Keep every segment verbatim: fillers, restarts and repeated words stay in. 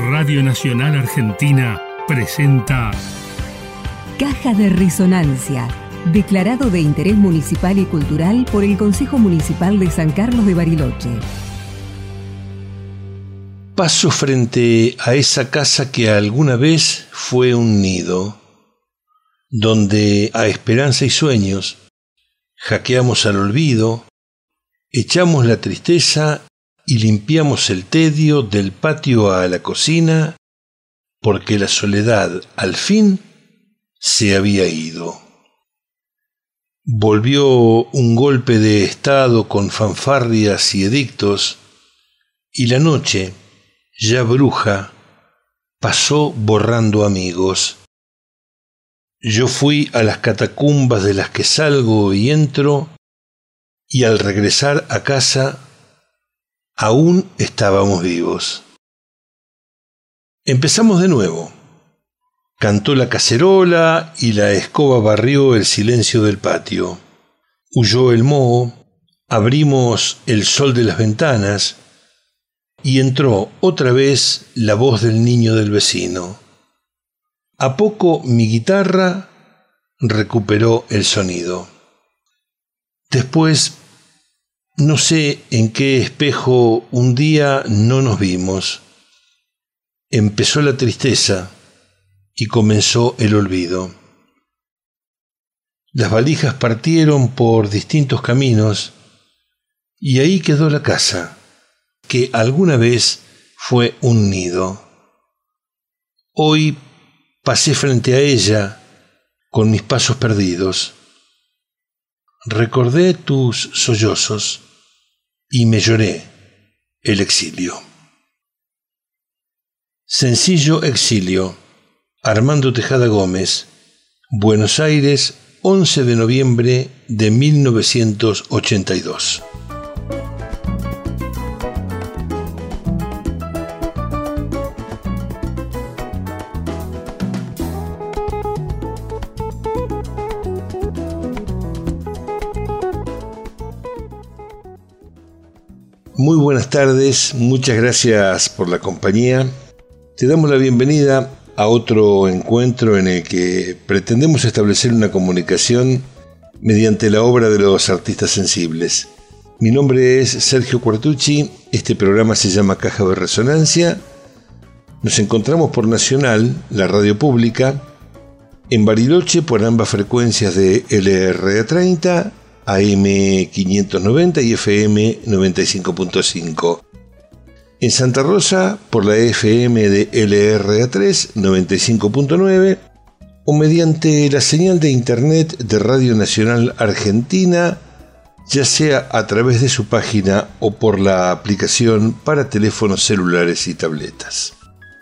Radio Nacional Argentina presenta Caja de Resonancia, declarado de interés municipal y cultural por el Consejo Municipal de San Carlos de Bariloche. Paso frente a esa casa que alguna vez fue un nido, donde a esperanza y sueños hackeamos al olvido, echamos la tristeza y limpiamos el tedio del patio a la cocina, porque la soledad al fin se había ido. Volvió un golpe de estado con fanfarrias y edictos, y la noche, ya bruja, pasó borrando amigos. Yo fui a las catacumbas de las que salgo y entro, y al regresar a casa, aún estábamos vivos. Empezamos de nuevo. Cantó la cacerola y la escoba barrió el silencio del patio. Huyó el moho, abrimos el sol de las ventanas y entró otra vez la voz del niño del vecino. A poco mi guitarra recuperó el sonido. Después, no sé en qué espejo un día no nos vimos. Empezó la tristeza y comenzó el olvido. Las valijas partieron por distintos caminos y ahí quedó la casa, que alguna vez fue un nido. Hoy pasé frente a ella con mis pasos perdidos. Recordé tus sollozos y me lloré el exilio. Sencillo exilio. Armando Tejada Gómez, Buenos Aires, once de noviembre de mil novecientos ochenta y dos. Muy buenas tardes, muchas gracias por la compañía. Te damos la bienvenida a otro encuentro en el que pretendemos establecer una comunicación mediante la obra de los artistas sensibles. Mi nombre es Sergio Quartucci, este programa se llama Caja de Resonancia. Nos encontramos por Nacional, la radio pública, en Bariloche por ambas frecuencias de L R A treinta, A M quinientos noventa y F M noventa y cinco punto cinco. En Santa Rosa por la F M de L R A tres, noventa y cinco punto nueve, o mediante la señal de internet de Radio Nacional Argentina, ya sea a través de su página o por la aplicación para teléfonos celulares y tabletas.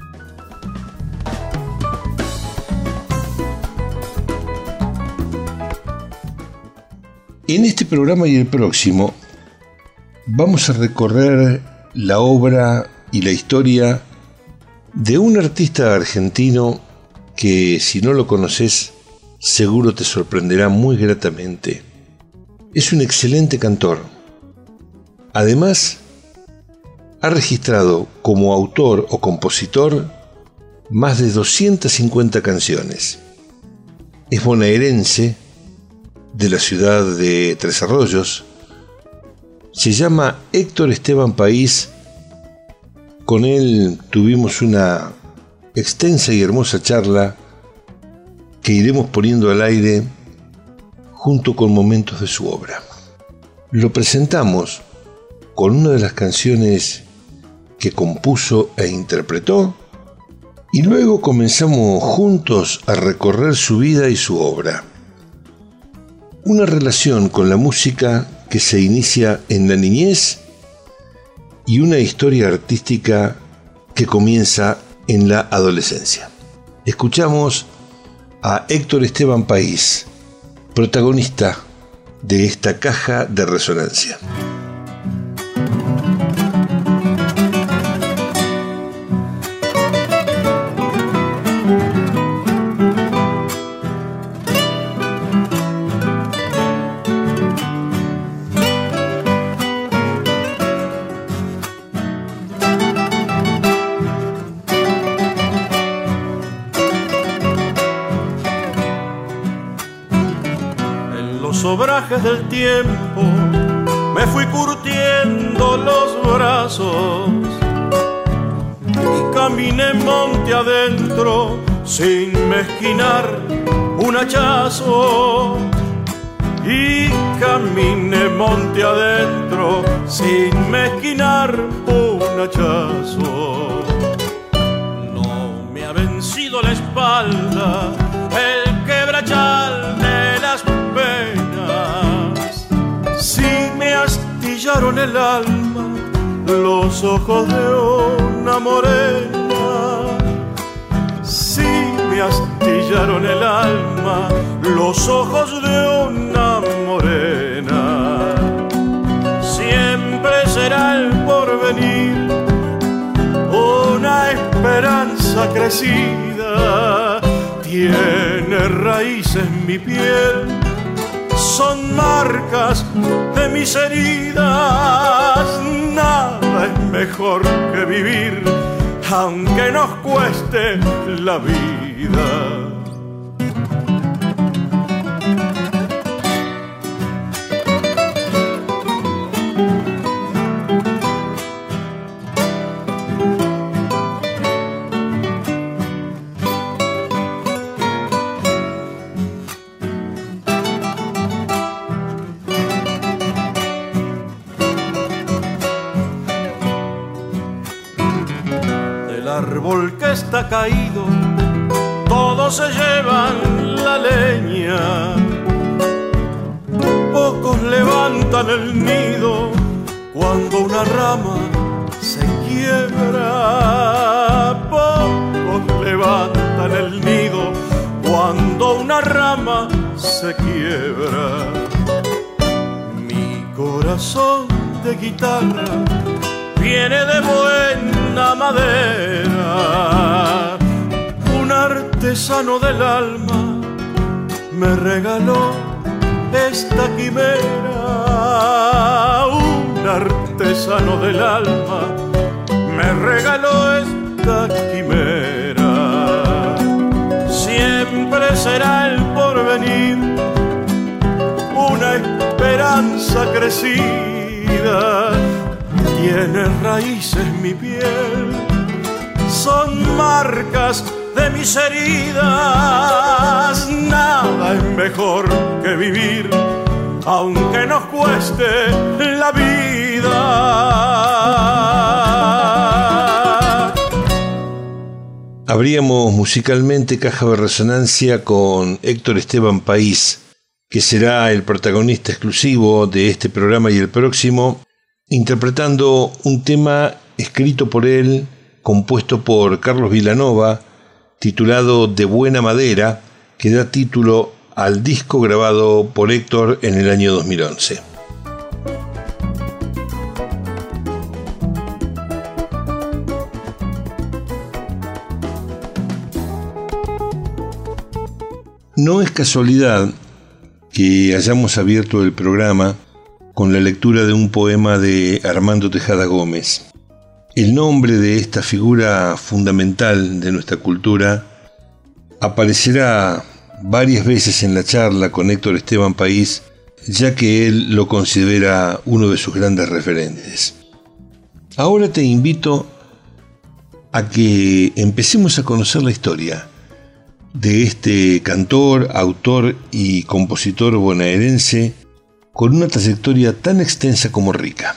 En este programa y el próximo vamos a recorrer la obra y la historia de un artista argentino que, si no lo conoces, seguro te sorprenderá muy gratamente. Es un excelente cantor. Además, ha registrado como autor o compositor más de doscientas cincuenta canciones. Es bonaerense, de la ciudad de Tres Arroyos. Se llama Héctor Esteban País. Con él tuvimos una extensa y hermosa charla que iremos poniendo al aire junto con momentos de su obra. Lo presentamos con una de las canciones que compuso e interpretó y luego comenzamos juntos a recorrer su vida y su obra. Una relación con la música que se inicia en la niñez y una historia artística que comienza en la adolescencia. Escuchamos a Héctor Esteban País, protagonista de esta caja de resonancia. obrajes del tiempo me fui curtiendo los brazos y caminé monte adentro sin mezquinar un hachazo. Y caminé monte adentro sin mezquinar un hachazo. No me ha vencido la espalda el quebrachal de las penas. Si me astillaron el alma los ojos de una morena. Si me astillaron el alma los ojos de una morena. Siempre será el porvenir una esperanza crecida. Tiene raíces mi piel, son marcas de mis heridas. Nada es mejor que vivir, aunque nos cueste la vida. Árbol que está caído, todos se llevan la leña. Pocos levantan el nido cuando una rama se quiebra. Pocos levantan el nido cuando una rama se quiebra. Mi corazón de guitarra viene de buena madera. Un artesano del alma me regaló esta quimera. Un artesano del alma me regaló esta quimera. Siempre será el porvenir una esperanza crecida. Tiene raíces mi piel, son marcas de mis heridas. Nada es mejor que vivir, aunque nos cueste la vida. Abríamos musicalmente Caja de Resonancia con Héctor Esteban País, que será el protagonista exclusivo de este programa y el próximo, interpretando un tema escrito por él, compuesto por Carlos Vilanova, titulado De Buena Madera, que da título al disco grabado por Héctor en el año dos mil once. No es casualidad que hayamos abierto el programa con la lectura de un poema de Armando Tejada Gómez. El nombre de esta figura fundamental de nuestra cultura aparecerá varias veces en la charla con Héctor Esteban País, ya que él lo considera uno de sus grandes referentes. Ahora te invito a que empecemos a conocer la historia de este cantor, autor y compositor bonaerense con una trayectoria tan extensa como rica.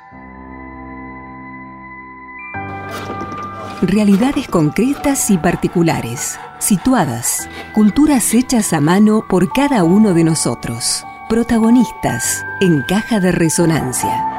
Realidades concretas y particulares, situadas, culturas hechas a mano por cada uno de nosotros, protagonistas en Caja de Resonancia.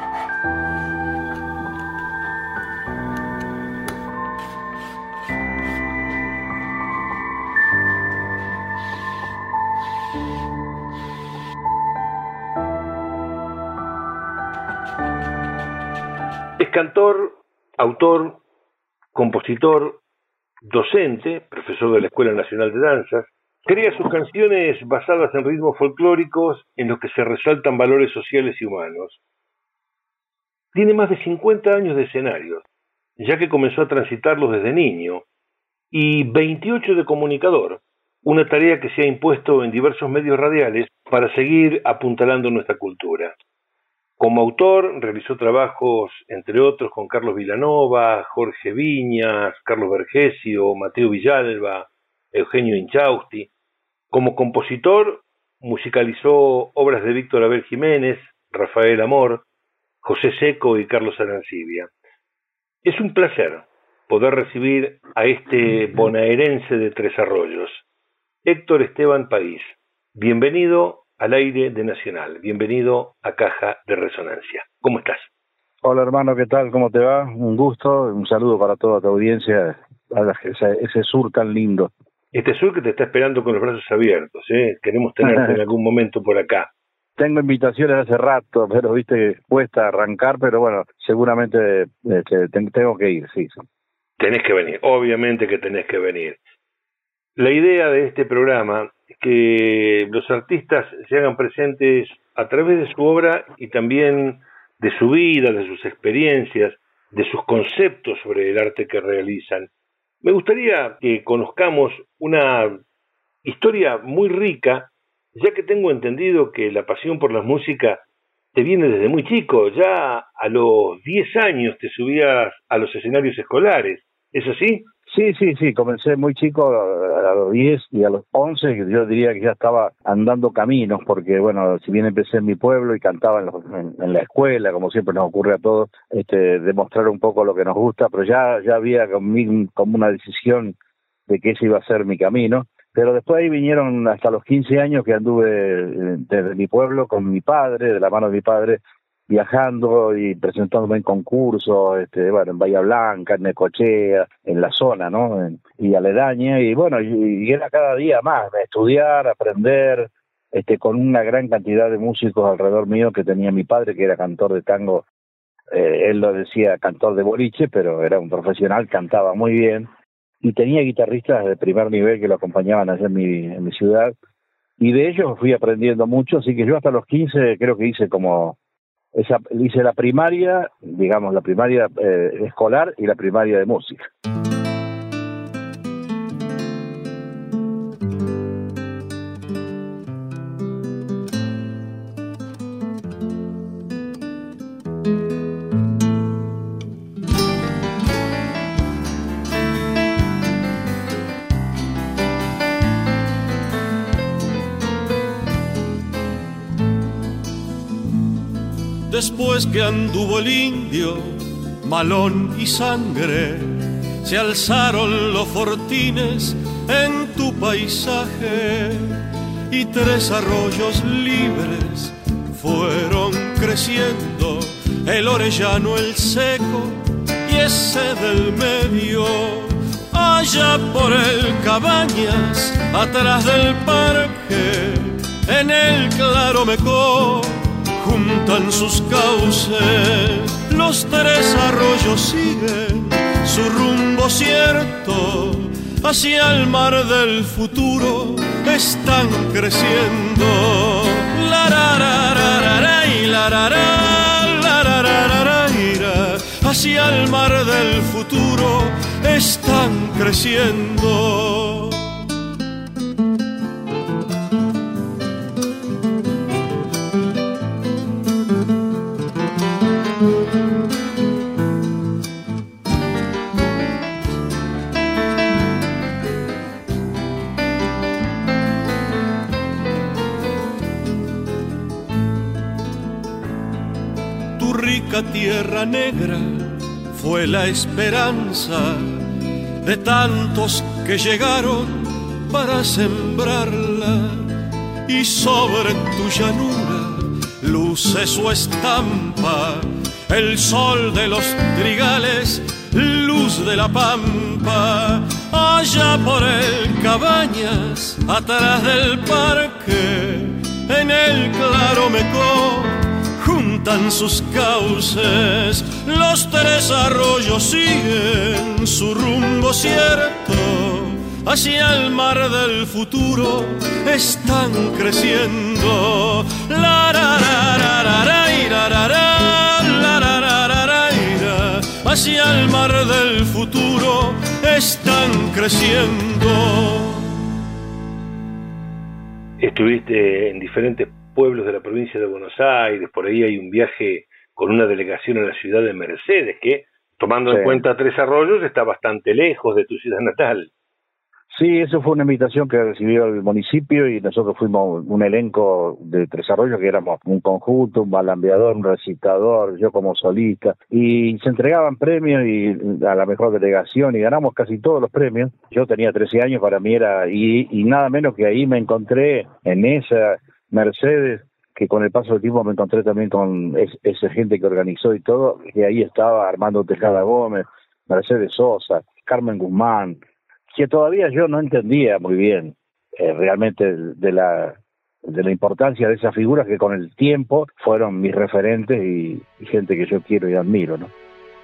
Es cantor, autor, compositor, docente, profesor de la Escuela Nacional de Danzas. Crea sus canciones basadas en ritmos folclóricos en los que se resaltan valores sociales y humanos. Tiene más de cincuenta años de escenarios, ya que comenzó a transitarlos desde niño, y veintiocho de comunicador, una tarea que se ha impuesto en diversos medios radiales para seguir apuntalando nuestra cultura. Como autor realizó trabajos, entre otros, con Carlos Vilanova, Jorge Viñas, Carlos Vergesio, Mateo Villalba, Eugenio Inchausti. Como compositor musicalizó obras de Víctor Abel Jiménez, Rafael Amor, José Seco y Carlos Arancibia. Es un placer poder recibir a este bonaerense de Tres Arroyos, Héctor Esteban País. Bienvenido al aire de Nacional, bienvenido a Caja de Resonancia. ¿Cómo estás? Hola hermano, ¿qué tal? ¿Cómo te va? Un gusto, un saludo para toda tu audiencia, a ese, ese sur tan lindo. Este sur que te está esperando con los brazos abiertos, ¿eh? Queremos tenerte en algún momento por acá. Tengo invitaciones hace rato, pero viste, cuesta arrancar, pero bueno, seguramente este, tengo que ir, sí, sí. Tenés que venir, obviamente que tenés que venir. La idea de este programa es que los artistas se hagan presentes a través de su obra y también de su vida, de sus experiencias, de sus conceptos sobre el arte que realizan. Me gustaría que conozcamos una historia muy rica, ya que tengo entendido que la pasión por la música te viene desde muy chico. Ya a los diez años te subías a los escenarios escolares, ¿es así? Sí, sí, sí, comencé muy chico, a los diez y a los once, yo diría que ya estaba andando caminos, porque bueno, si bien empecé en mi pueblo y cantaba en, los, en, en la escuela, como siempre nos ocurre a todos, este, demostrar un poco lo que nos gusta, pero ya, ya había conmigo, como una decisión de que ese iba a ser mi camino. Pero después ahí vinieron hasta los quince años que anduve desde mi pueblo con mi padre, de la mano de mi padre, viajando y presentándome en concursos, este, bueno, en Bahía Blanca, en Necochea, en la zona, ¿no? En, y aledaña, y bueno, y, y era cada día más, estudiar, aprender, este, con una gran cantidad de músicos alrededor mío que tenía mi padre, que era cantor de tango, eh, él lo decía cantor de boliche, pero era un profesional, cantaba muy bien, y tenía guitarristas de primer nivel que lo acompañaban allá en mi, en mi ciudad, y de ellos fui aprendiendo mucho, así que yo hasta los quince creo que hice como esa, hice la primaria, digamos la primaria eh, escolar y la primaria de música. Después que anduvo el indio, Malón y Sangre, se alzaron los fortines en tu paisaje y Tres Arroyos libres fueron creciendo, el orellano, el seco y ese del medio. Allá por el Cabañas, atrás del parque, en el claro Mecó, juntan sus cauces, los Tres Arroyos siguen su rumbo cierto, hacia el mar del futuro están creciendo. La ra ra ra ra ra y la ra ra la ra ra ra ra ira, hacia el mar del futuro están creciendo. Tierra negra fue la esperanza de tantos que llegaron para sembrarla, y sobre tu llanura luce su estampa, el sol de los trigales, luz de la pampa. Allá por el Cabañas, atrás del parque, en el claro Mecó, juntan sus cauces, los Tres Arroyos siguen su rumbo cierto, hacia el mar del futuro están creciendo. La ra ra ra ra ra ira, ra ra la ra ra ra ra ira, hacia el mar del futuro están creciendo. estuviste en diferentes pueblos de la provincia de Buenos Aires, por ahí hay un viaje con una delegación a la ciudad de Mercedes, que, tomando sí. en cuenta Tres Arroyos, está bastante lejos de tu ciudad natal. Sí, eso fue una invitación que recibió el municipio y nosotros fuimos un elenco de Tres Arroyos, que éramos un conjunto, un balambeador, un recitador, yo como solista, y se entregaban premios y a la mejor delegación y ganamos casi todos los premios. Yo tenía trece años, para mí era, y, y nada menos que ahí me encontré en esa Mercedes, que con el paso del tiempo me encontré también con es, esa gente que organizó y todo, que ahí estaba Armando Tejada Gómez, Mercedes Sosa, Carmen Guzmán, que todavía yo no entendía muy bien eh, realmente de la de la importancia de esas figuras que con el tiempo fueron mis referentes y, y gente que yo quiero y admiro, ¿no?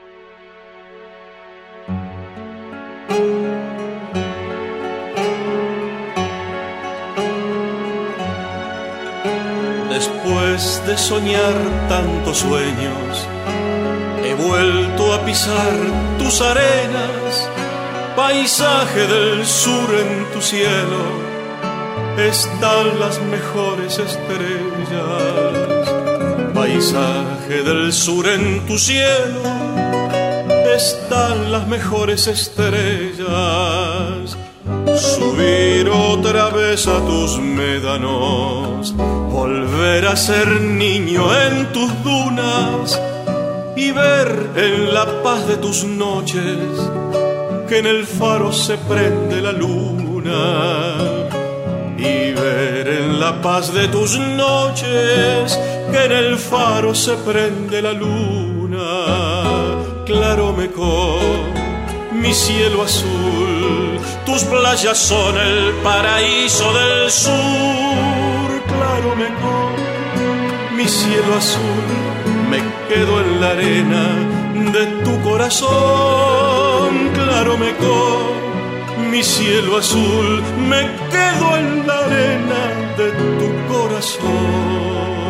Después de soñar tantos sueños, he vuelto a pisar tus arenas. Paisaje del sur en tu cielo, están las mejores estrellas. Paisaje del sur en tu cielo, están las mejores estrellas. Subir otra vez a tus médanos, volver a ser niño en tus dunas y ver en la paz de tus noches que en el faro se prende la luna, y ver en la paz de tus noches que en el faro se prende la luna. Claro Mecó, mi cielo azul, tus playas son el paraíso del sur. Claro Mecó, mi cielo azul, me quedo en la arena de tu corazón. Claro Mecó, mi cielo azul, me quedo en la arena de tu corazón.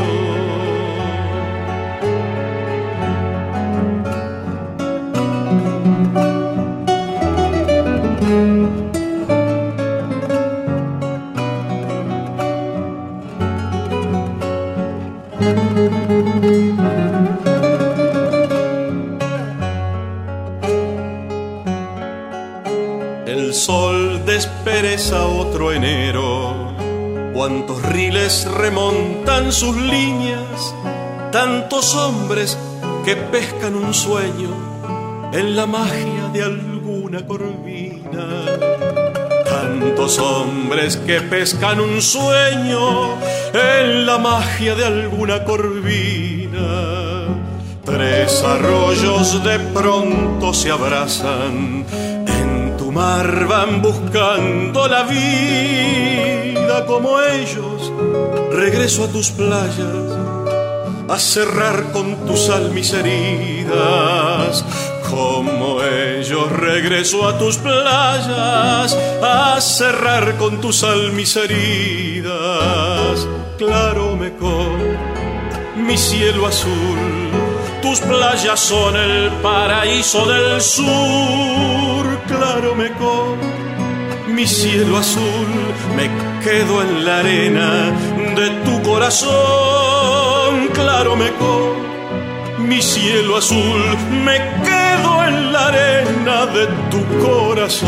El sol despereza otro enero, cuántos riles remontan sus líneas, tantos hombres que pescan un sueño en la magia de alguna corvina. Tantos hombres que pescan un sueño en la magia de alguna corvina. Tres arroyos de pronto se abrazan, en tu mar van buscando la vida. Como ellos, regreso a tus playas a cerrar con tu sal mis heridas. Como ellos, regreso a tus playas a cerrar con tu sal mis heridas. Claro Mecó, mi cielo azul, tus playas son el paraíso del sur. Claro Mecó, mi cielo azul, me quedo en la arena de tu corazón. Claro Mecó, mi cielo azul, me quedo en la arena de tu corazón.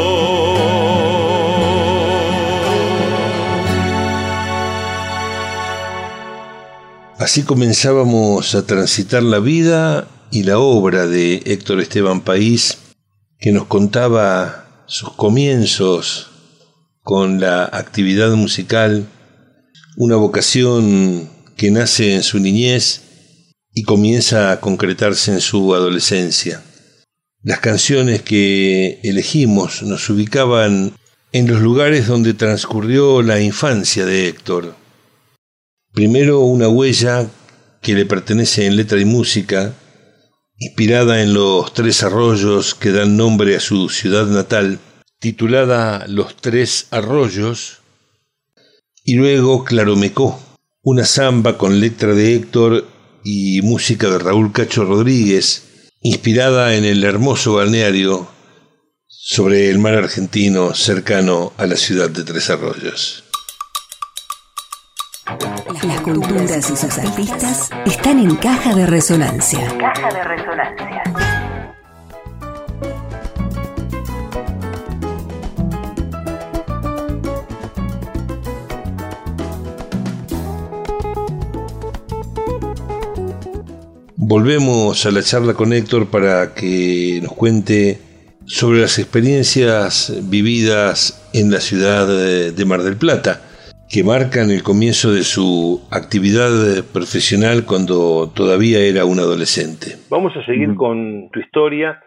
Así comenzábamos a transitar la vida y la obra de Héctor Esteban País, que nos contaba sus comienzos con la actividad musical, una vocación que nace en su niñez y comienza a concretarse en su adolescencia. Las canciones que elegimos nos ubicaban en los lugares donde transcurrió la infancia de Héctor. Primero, una huella que le pertenece en letra y música, inspirada en los tres arroyos que dan nombre a su ciudad natal, titulada Los Tres Arroyos, y luego Claromecó, una samba con letra de Héctor y música de Raúl Cacho Rodríguez, inspirada en el hermoso balneario sobre el mar argentino cercano a la ciudad de Tres Arroyos. Las culturas y sus artistas están en Caja de Resonancia. Caja de Resonancia. Volvemos a la charla con Héctor para que nos cuente sobre las experiencias vividas en la ciudad de Mar del Plata, que marcan el comienzo de su actividad profesional cuando todavía era un adolescente. Vamos a seguir con tu historia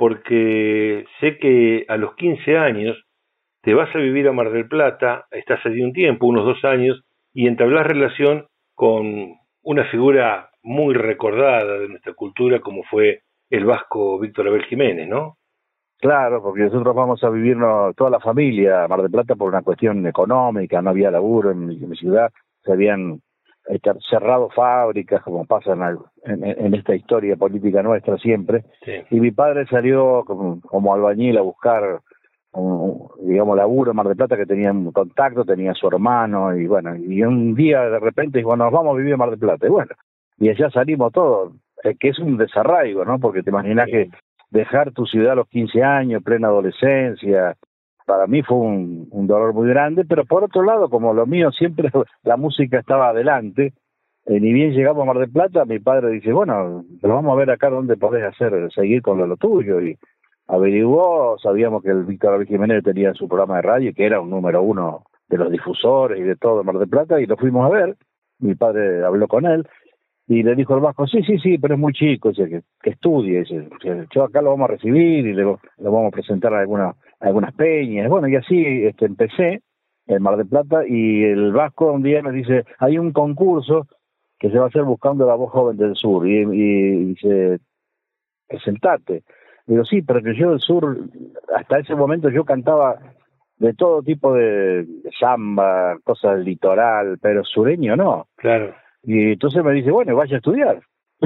porque sé que a los quince años te vas a vivir a Mar del Plata, estás allí un tiempo, unos dos años, y entablas relación con una figura muy recordada de nuestra cultura como fue el vasco Víctor Abel Jiménez, ¿no? Claro, porque nosotros vamos a vivirnos toda la familia a Mar del Plata por una cuestión económica, no había laburo en mi, en mi ciudad, se habían eh, cerrado fábricas, como pasa en, en, en esta historia política nuestra siempre, sí. Y mi padre salió como, como albañil a buscar, un, digamos, laburo en Mar del Plata, que tenía un contacto, tenía a su hermano, y bueno, y un día de repente dijo, nos vamos a vivir a Mar del Plata, y bueno, y allá salimos todos, eh, que es un desarraigo, ¿no? Porque te imaginas sí. que dejar tu ciudad a los quince años, plena adolescencia, para mí fue un, un dolor muy grande, pero por otro lado, como lo mío siempre, la música estaba adelante, eh, ni bien llegamos a Mar del Plata, mi padre dice, bueno, pero vamos a ver acá dónde podés hacer, seguir con lo, lo tuyo, y averiguó, sabíamos que el Víctor Abel Jiménez tenía su programa de radio, que era un número uno de los difusores y de todo en Mar del Plata, y lo fuimos a ver, mi padre habló con él, y le dijo el vasco, sí, sí, sí, pero es muy chico, dice, que, que estudie, dice, yo acá lo vamos a recibir y le, lo vamos a presentar a algunas, a algunas peñas. Bueno, y así este, empecé en Mar del Plata, y el vasco un día me dice, hay un concurso que se va a hacer buscando la voz joven del sur, y, y, y dice, presentate. Digo, sí, pero que yo del sur, hasta ese momento yo cantaba de todo tipo de, de samba, cosas del litoral, pero sureño no. Claro. Y entonces me dice, bueno, vaya a estudiar.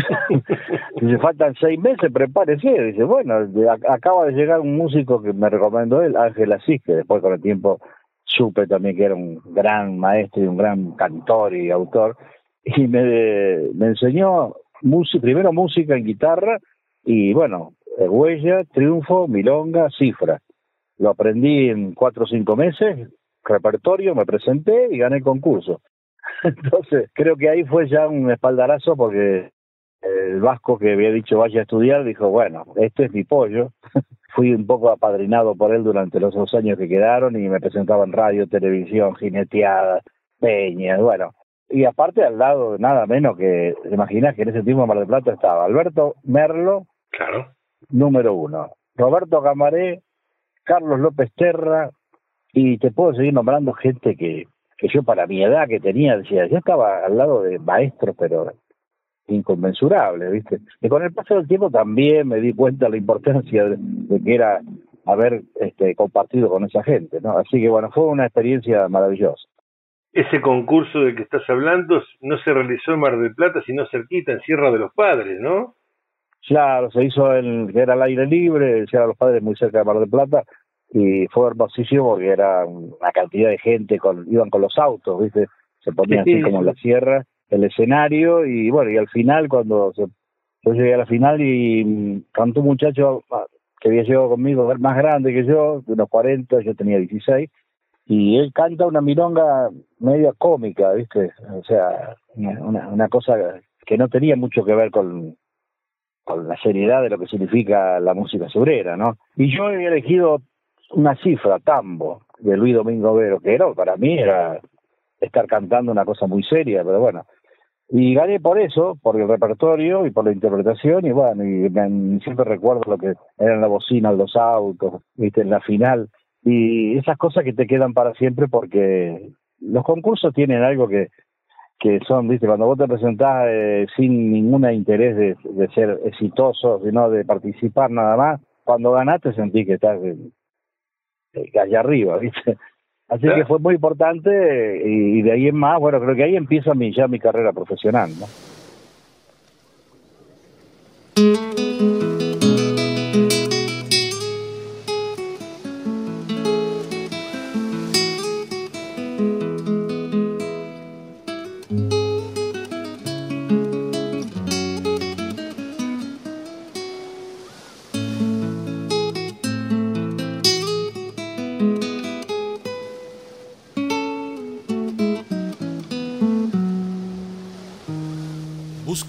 Dice, faltan seis meses, prepárese. Dice, bueno, de, a, acaba de llegar un músico que me recomendó él, Ángel Asís, que después con el tiempo supe también que era un gran maestro y un gran cantor y autor. Y me, me enseñó música, primero música en guitarra, y bueno, huella, triunfo, milonga, cifra. Lo aprendí en cuatro o cinco meses, repertorio, me presenté y gané el concurso. Entonces, creo que ahí fue ya un espaldarazo, porque el vasco que había dicho vaya a estudiar dijo, bueno, este es mi pollo. Fui un poco apadrinado por él durante los dos años que quedaron, y me presentaba en radio, televisión, jineteadas, peñas, bueno. Y aparte al lado, nada menos que, ¿te imaginas que en ese tiempo en Mar del Plata estaba Alberto Merlo, claro, número uno, Roberto Camaré, Carlos López Terra, y te puedo seguir nombrando gente que que yo para mi edad que tenía, decía, yo estaba al lado de maestros, pero inconmensurables, ¿viste? Y con el paso del tiempo también me di cuenta de la importancia de, de que era haber este, compartido con esa gente, ¿no? Así que bueno, fue una experiencia maravillosa. Ese concurso del que estás hablando no se realizó en Mar del Plata, sino cerquita, en Sierra de los Padres, ¿no? Claro, se hizo en, que era al aire libre, Sierra de los Padres, muy cerca de Mar del Plata, y fue hermosísimo porque era una cantidad de gente, con iban con los autos, ¿viste? Se ponían sí, así como en la sierra, el escenario, y bueno, y al final, cuando se, yo llegué a la final, y cantó un muchacho que había llegado conmigo, más grande que yo, de unos cuarenta, yo tenía dieciséis, y él canta una milonga media cómica, ¿viste? O sea, una, una cosa que no tenía mucho que ver con, con la seriedad de lo que significa la música surera, ¿no? Y yo había elegido una cifra, Tambo, de Luis Domingo Vero, que era, para mí era estar cantando una cosa muy seria, pero bueno. Y gané por eso, por el repertorio y por la interpretación, y bueno, y me, siempre recuerdo lo que eran la bocina, los autos, viste, en la final, y esas cosas que te quedan para siempre, porque los concursos tienen algo que que son, viste, cuando vos te presentás eh, sin ningún interés de, de ser exitoso, sino de participar nada más, cuando ganás te sentís que estás allá arriba, ¿viste? Así ¿Eh? que fue muy importante, y, y de ahí en más, bueno, creo que ahí empieza mi, ya mi carrera profesional, ¿no?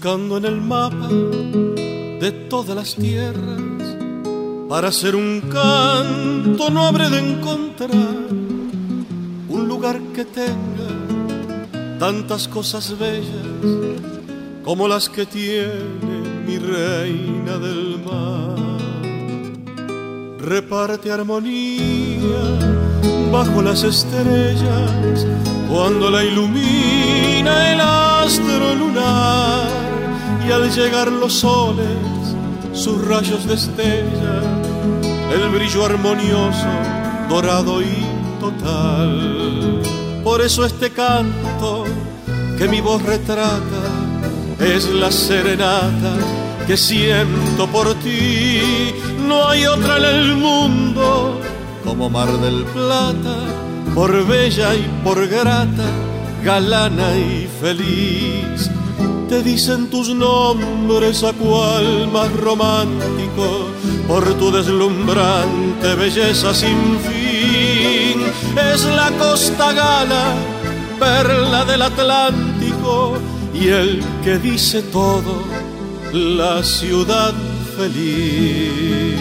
buscando en el mapa de todas las tierras. Para hacer un canto no habré de encontrar un lugar que tenga tantas cosas bellas como las que tiene mi reina del mar. Reparte armonía bajo las estrellas cuando la ilumina el astro lunar, y al llegar los soles sus rayos destellan el brillo armonioso, dorado y total. Por eso este canto que mi voz retrata es la serenata que siento por ti. No hay otra en el mundo como Mar del Plata, por bella y por grata, galana y feliz. Te dicen tus nombres a cual más romántico, por tu deslumbrante belleza sin fin. Es la Costa Gala, perla del Atlántico, y el que dice todo, la ciudad feliz.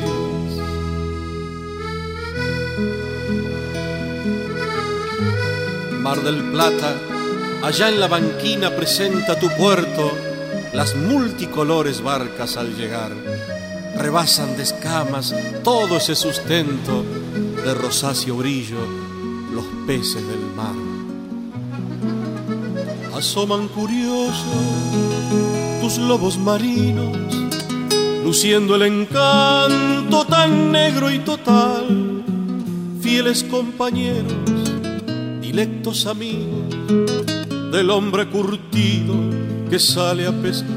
Mar del Plata, allá en la banquina presenta tu puerto las multicolores barcas al llegar. Rebasan de escamas todo ese sustento de rosáceo brillo los peces del mar. Asoman curiosos tus lobos marinos, luciendo el encanto tan negro y total. Fieles compañeros, dilectos amigos del hombre curtido que sale a pescar.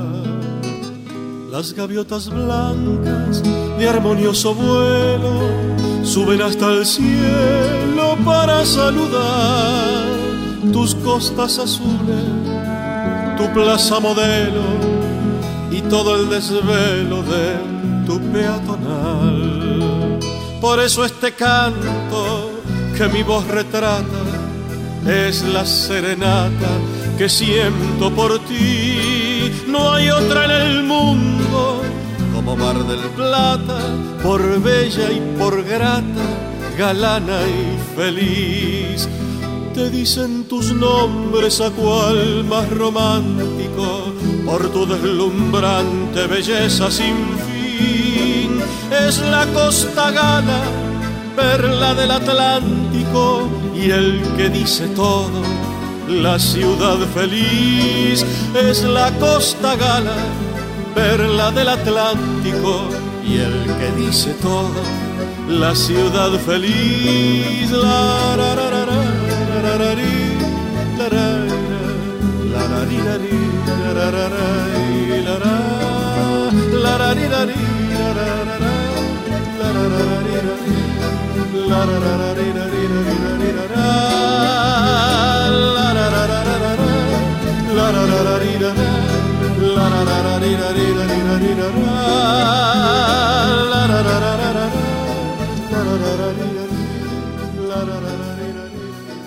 Las gaviotas blancas de armonioso vuelo suben hasta el cielo para saludar tus costas azules, tu plaza modelo y todo el desvelo de tu peatonal. Por eso este canto que mi voz retrata es la serenata que siento por ti. No hay otra en el mundo como Mar del Plata, por bella y por grata, galana y feliz. Te dicen tus nombres a cual más romántico, por tu deslumbrante belleza sin fin. Es la Costa Gala, perla del Atlántico, y el que dice todo, la ciudad feliz. Es la Costa Gala, perla del Atlántico, y el que dice todo, la ciudad feliz. La ra ra ra ra ra ra ri, la ra la ra ri la ri la ra ra ra la ra la ra ri la ri la ra ra ra la ra ra ri la ri la ra ra ra ri la ri la ri la ri la ra la ra ra ra ra ra la ra ra ra ri la ra la ra ra ra ri la ri la ri la ri la ra la ra ra ra ra ra la ra ra ra ri la ri la ra ra ra ri la ri.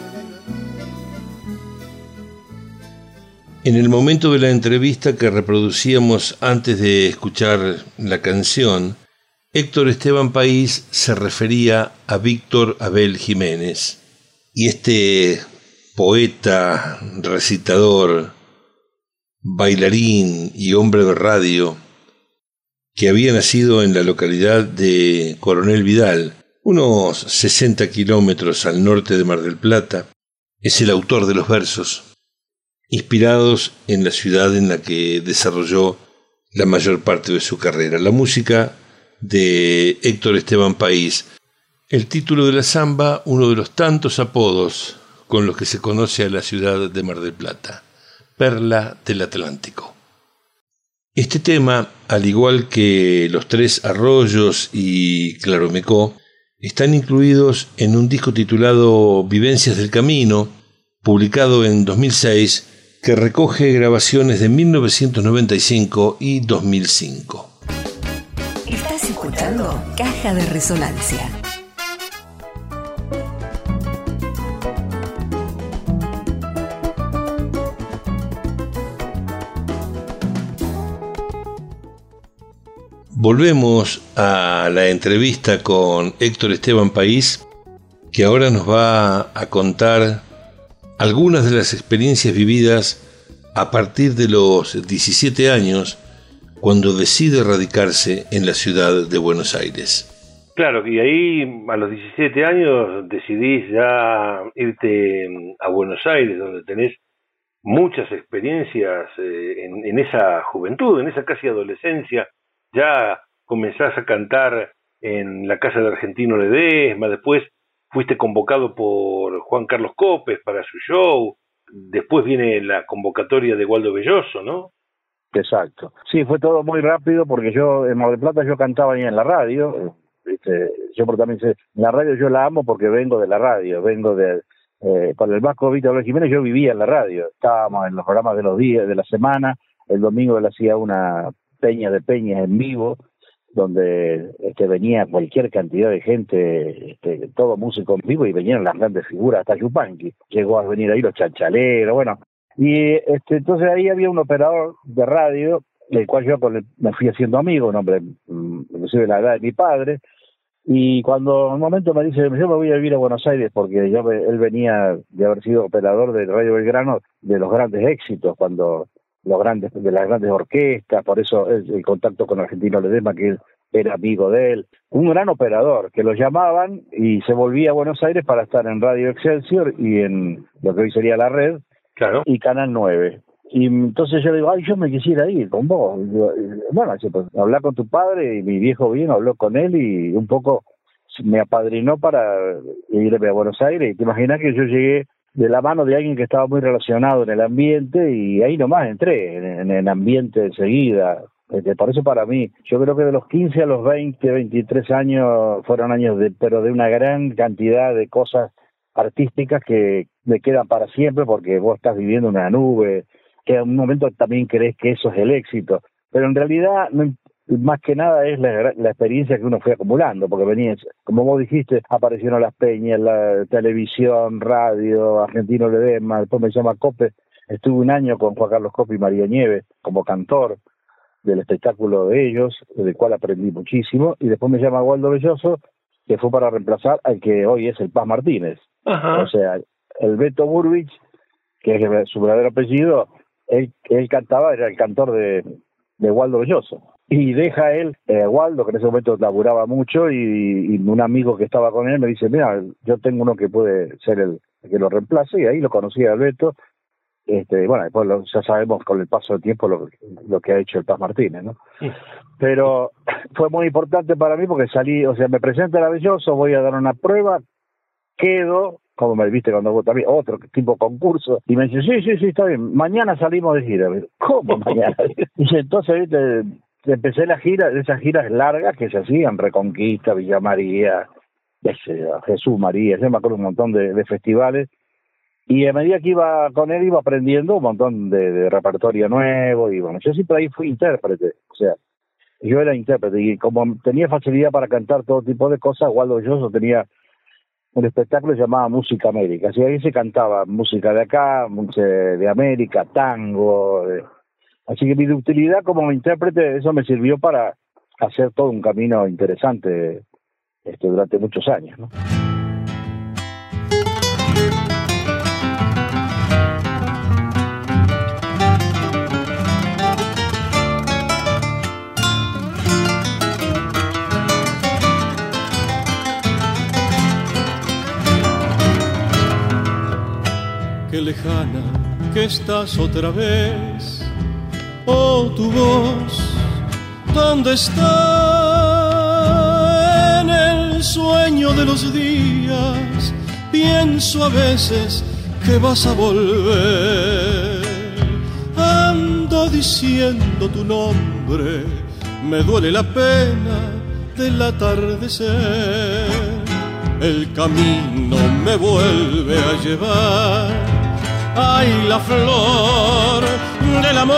En el momento de la entrevista que reproducíamos antes de escuchar la canción, Héctor Esteban País se refería a Víctor Abel Jiménez, y este poeta, recitador, bailarín y hombre de radio, que había nacido en la localidad de Coronel Vidal, unos sesenta kilómetros al norte de Mar del Plata, es el autor de los versos, inspirados en la ciudad en la que desarrolló la mayor parte de su carrera. La música de Héctor Esteban País. El título de la samba, uno de los tantos apodos con los que se conoce a la ciudad de Mar del Plata, Perla del Atlántico. Este tema, al igual que Los Tres Arroyos y Claromecó, están incluidos en un disco titulado Vivencias del Camino, publicado en dos mil seis, que recoge grabaciones de mil novecientos noventa y cinco y dos mil cinco. Estás escuchando Caja de Resonancia. Volvemos a la entrevista con Héctor Esteban País, que ahora nos va a contar algunas de las experiencias vividas a partir de los diecisiete años, cuando decide radicarse en la ciudad de Buenos Aires. Claro, y ahí a los diecisiete años decidís ya irte a Buenos Aires, donde tenés muchas experiencias eh, en, en esa juventud, en esa casi adolescencia. Ya comenzás a cantar en la Casa de Argentino Ledesma, después fuiste convocado por Juan Carlos Copes para su show, después viene la convocatoria de Waldo Belloso, ¿no? Exacto. Sí, fue todo muy rápido porque yo en Mar del Plata yo cantaba ahí en la radio. Este, yo por también sé, la radio yo la amo porque vengo de la radio, vengo de eh, con el Vasco Víctor Jiménez yo vivía en la radio, estábamos en los programas de los días de la semana, el domingo él hacía una peña de peñas en vivo donde este, venía cualquier cantidad de gente, este, todo músico en vivo y venían las grandes figuras, hasta Yupanqui, llegó a venir ahí los chanchaleros, bueno, y este, entonces ahí había un operador de radio del cual yo con el, me fui haciendo amigo, un hombre inclusive de la edad de mi padre, y cuando en un momento me dice, yo me voy a vivir a Buenos Aires porque yo, él venía de haber sido operador de Radio Belgrano de los grandes éxitos, cuando los grandes de las grandes orquestas, por eso el, el contacto con Argentino Ledesma, que era amigo de él, un gran operador que lo llamaban y se volvía a Buenos Aires para estar en Radio Excelsior y en lo que hoy sería La Red, claro, y Canal nueve. Y entonces yo le digo, ay, yo me quisiera ir con vos. Y digo, bueno, pues, hablar con tu padre, y mi viejo bien habló con él y un poco me apadrinó para irme a Buenos Aires. Y te imaginas que yo llegué de la mano de alguien que estaba muy relacionado en el ambiente y ahí nomás entré en, en el ambiente enseguida. Este, por eso para mí, yo creo que de los quince a los veinte, veintitrés años fueron años de, pero de una gran cantidad de cosas artísticas que me quedan para siempre porque vos estás viviendo una nube, que en un momento también crees que eso es el éxito, pero en realidad no, más que nada es la, la experiencia que uno fue acumulando, porque venía, como vos dijiste, aparecieron las peñas, la televisión, radio, Argentino Ledesma, después me llama Cope, estuve un año con Juan Carlos Cope y María Nieves como cantor del espectáculo de ellos, del cual aprendí muchísimo, y después me llama Waldo Belloso, que fue para reemplazar al que hoy es el Paz Martínez. Ajá. O sea, el Beto Burbich, que es su verdadero apellido, él, él cantaba, era el cantor de, de Waldo Belloso. Y deja él, eh, Waldo, que en ese momento laburaba mucho, y, y un amigo que estaba con él me dice, mira, yo tengo uno que puede ser el, el que lo reemplace, y ahí lo conocí a Beto. Este, bueno, después lo, ya sabemos con el paso del tiempo lo, lo que ha hecho el Paz Martínez, ¿no? Sí. Pero fue muy importante para mí porque salí, o sea, me presenta a Belloso, voy a dar una prueba, quedo, como me viste cuando vos también, otro tipo de concurso, y me dice, sí, sí, sí, está bien, mañana salimos de gira. ¿Cómo mañana? Y entonces, viste, empecé la gira, esas giras largas que se hacían, Reconquista, Villa María, Jesús María, yo me acuerdo un montón de, de festivales, y a medida que iba con él iba aprendiendo un montón de, de repertorio nuevo, y bueno, yo siempre ahí fui intérprete, o sea, yo era intérprete, y como tenía facilidad para cantar todo tipo de cosas, Waldo Belloso tenía un espectáculo llamado Música América, así ahí se cantaba música de acá, música de América, tango, de... así que mi utilidad como intérprete, eso me sirvió para hacer todo un camino interesante este, durante muchos años, ¿no? Qué lejana que estás otra vez, oh tu voz, ¿dónde está? En el sueño de los días pienso a veces que vas a volver. Ando diciendo tu nombre, me duele la pena del atardecer. El camino me vuelve a llevar, ay, la flor del amor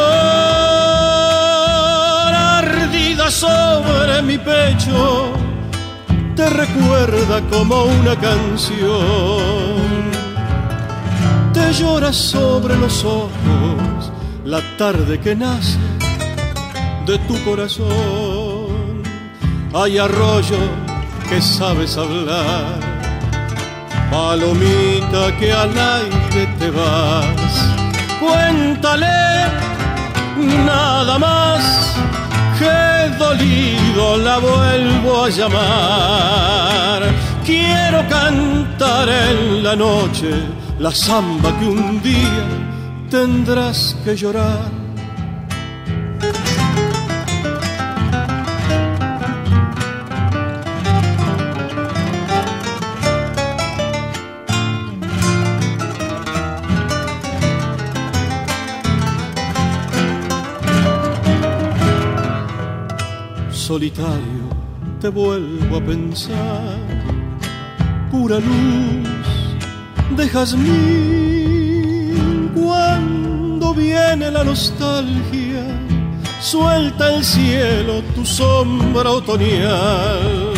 ardida sobre mi pecho, te recuerda como una canción, te llora sobre los ojos la tarde que nace de tu corazón. hay arroyo que sabes hablar, palomita que al aire te vas. Cuéntale nada más que dolido la vuelvo a llamar. Quiero cantar en la noche la samba que un día tendrás que llorar. Solitario te vuelvo a pensar, pura luz de jazmín. Cuando viene la nostalgia, suelta el cielo tu sombra otoñal.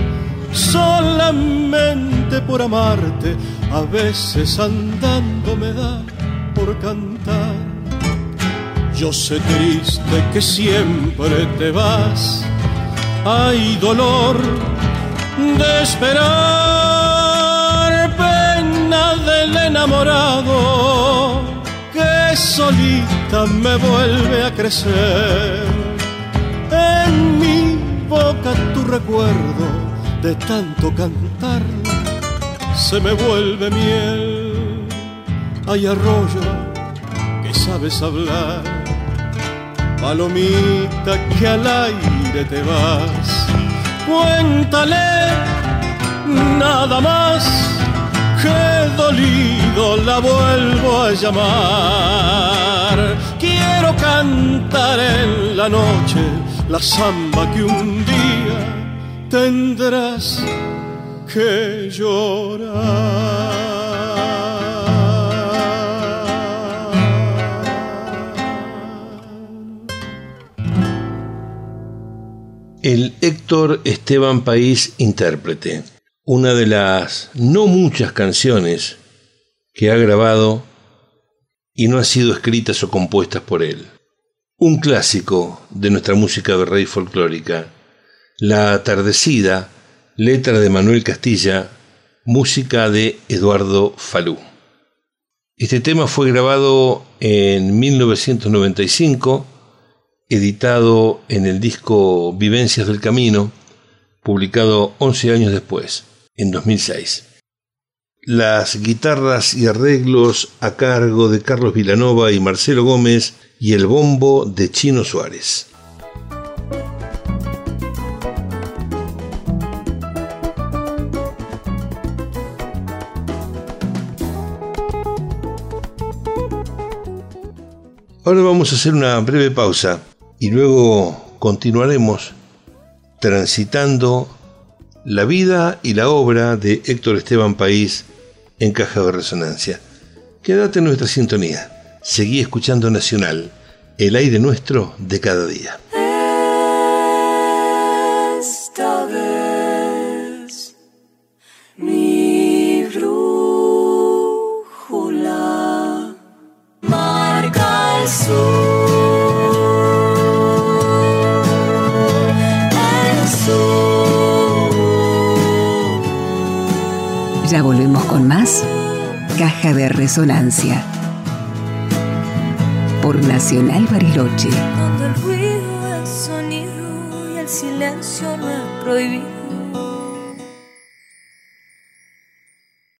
Solamente por amarte, a veces andando me da por cantar. Yo sé triste que siempre te vas, hay dolor de esperar, pena del enamorado que solita me vuelve a crecer. En mi boca tu recuerdo de tanto cantar se me vuelve miel. Hay arroyo que sabes hablar, palomita que al aire te vas. Cuéntale nada más que dolido la vuelvo a llamar. Quiero cantar en la noche la samba que un día tendrás que llorar. El Héctor Esteban País intérprete, una de las no muchas canciones que ha grabado y no han sido escritas o compuestas por él. Un clásico de nuestra música virrey folclórica, La Atardecida, letra de Manuel Castilla, música de Eduardo Falú. Este tema fue grabado en mil novecientos noventa y cinco, editado en el disco Vivencias del Camino, publicado once años después, en dos mil seis. Las guitarras y arreglos a cargo de Carlos Vilanova y Marcelo Gómez y el bombo de Chino Suárez. Ahora vamos a hacer una breve pausa y luego continuaremos transitando la vida y la obra de Héctor Esteban País en Caja de Resonancia. Quédate en nuestra sintonía. Seguí escuchando Nacional, el aire nuestro de cada día. Esta vez mi brújula marca el sur. Ya volvemos con más Caja de Resonancia por Nacional Bariloche. Donde el ruido es sonido y el silencio no es prohibido.